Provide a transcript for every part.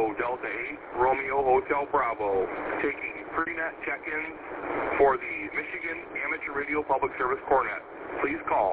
Kilo Delta 8, Romeo Hotel Bravo, taking pre-net check-ins for the Michigan Amateur Radio Public Service Cornet. Please call.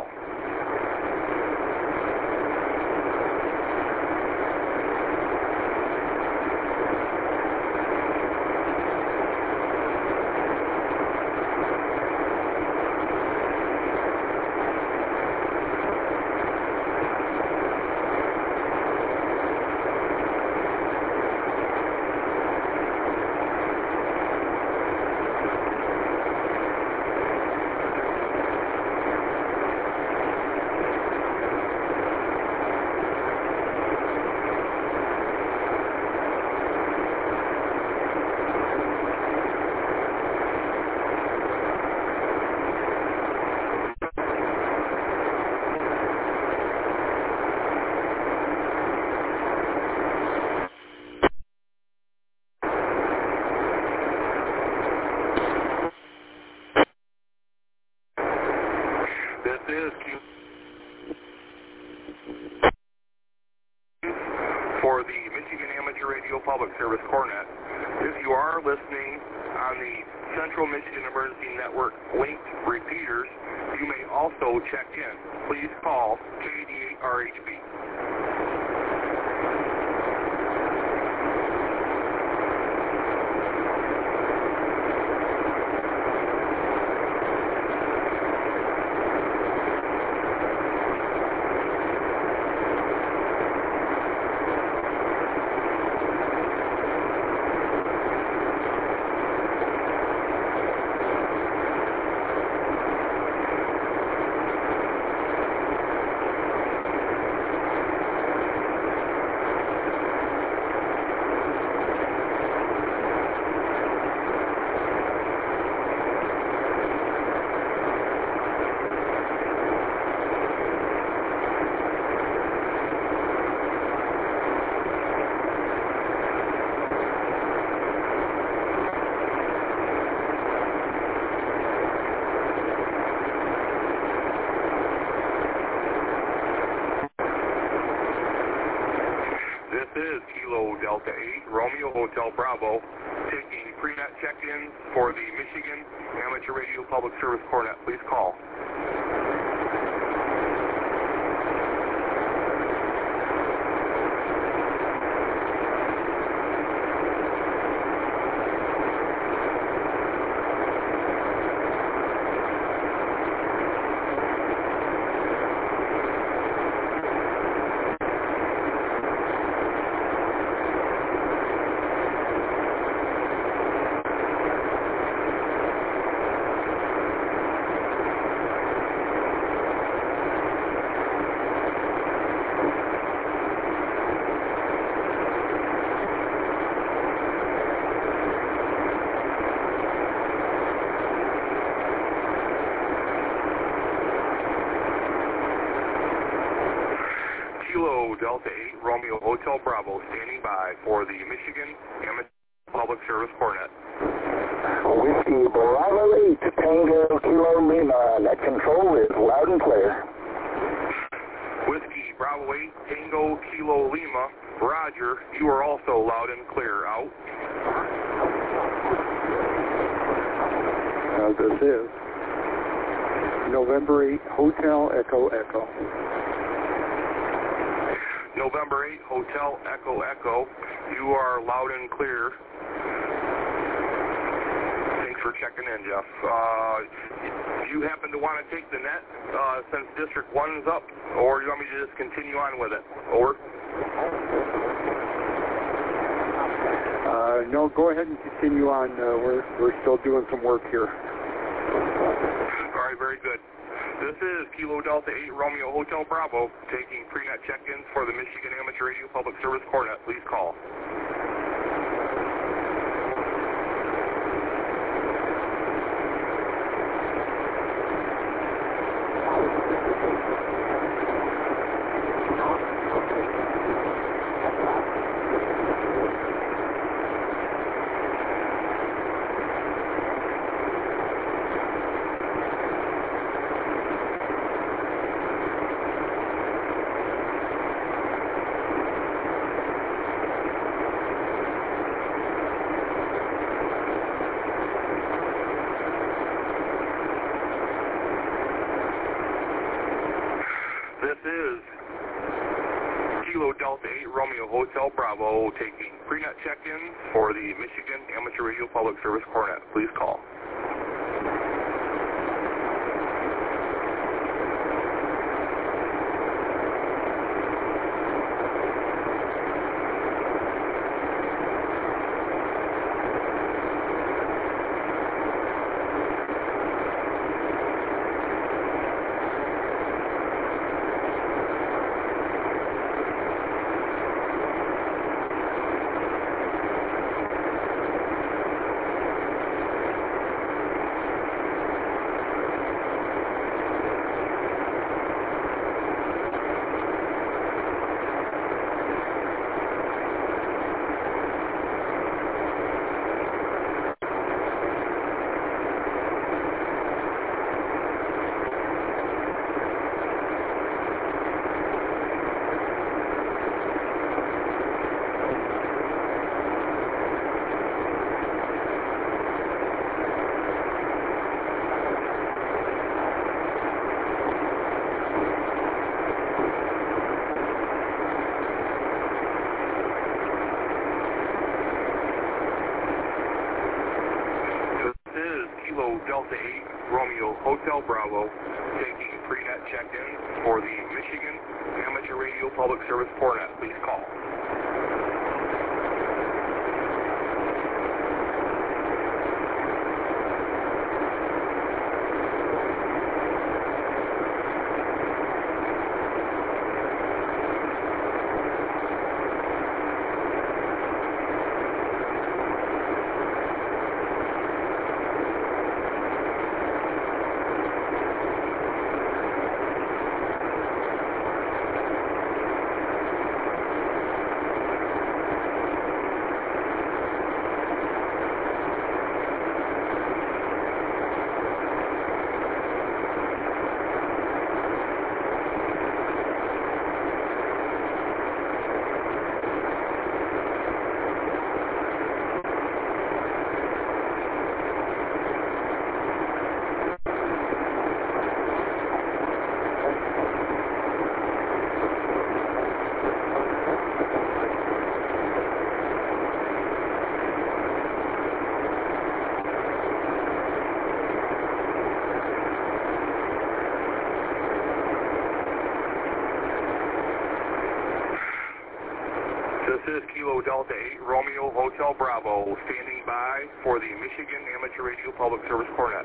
This is for the Michigan Amateur Radio Public Service Cornet. If you are listening on the Central Michigan Emergency Network linked repeaters, you may also check in. Please call K88RHB. This is Kilo Delta 8, Romeo Hotel Bravo, taking pre-net check-ins for the Michigan Amateur Radio Public Service Cornet. Please call. Kilo Delta 8, Romeo Hotel Bravo, standing by for the Michigan Amateur Public Service Cornet. Whiskey Bravo 8, Tango Kilo Lima, net control is loud and clear. Whiskey Bravo 8, Tango Kilo Lima, Roger, you are also loud and clear. Out. This is November 8, Hotel Echo Echo. November 8, Hotel Echo Echo, you are loud and clear. Thanks for checking in, Jeff. Do you happen to want to take the net since District 1 is up, or do you want me to just continue on with it? Over. No, go ahead and continue on. We're still doing some work here. All right, very good. This is Kilo Delta 8, Romeo Hotel Bravo, taking pre-net check-ins for the Michigan Amateur Radio Public Service Cornet. Please call. Romeo Hotel Bravo, taking pre-net check-ins for the Michigan Amateur Radio Public Service Cornet. Please call. Delta 8 Romeo Hotel Bravo, taking pre-net check-ins for the Michigan Amateur Radio Public Service Cornet. Please call. This is Kilo Delta 8 Romeo Hotel Bravo, standing by for the Michigan Amateur Radio Public Service Cornet.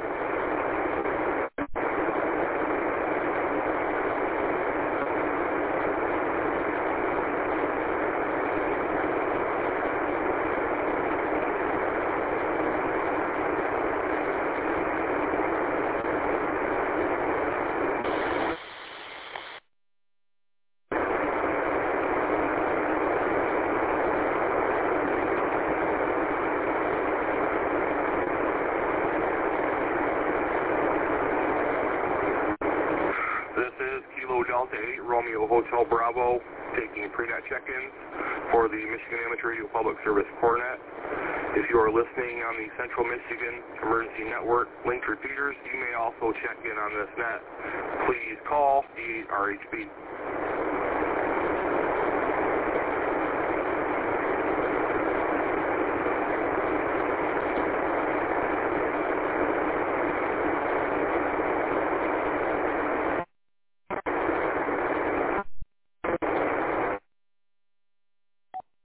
Delta 8 Romeo Hotel Bravo, taking pre-net check-ins for the Michigan Amateur Radio Public Service Cornet. If you are listening on the Central Michigan Emergency Network linked repeaters, you may also check in on this net. Please call the RHB.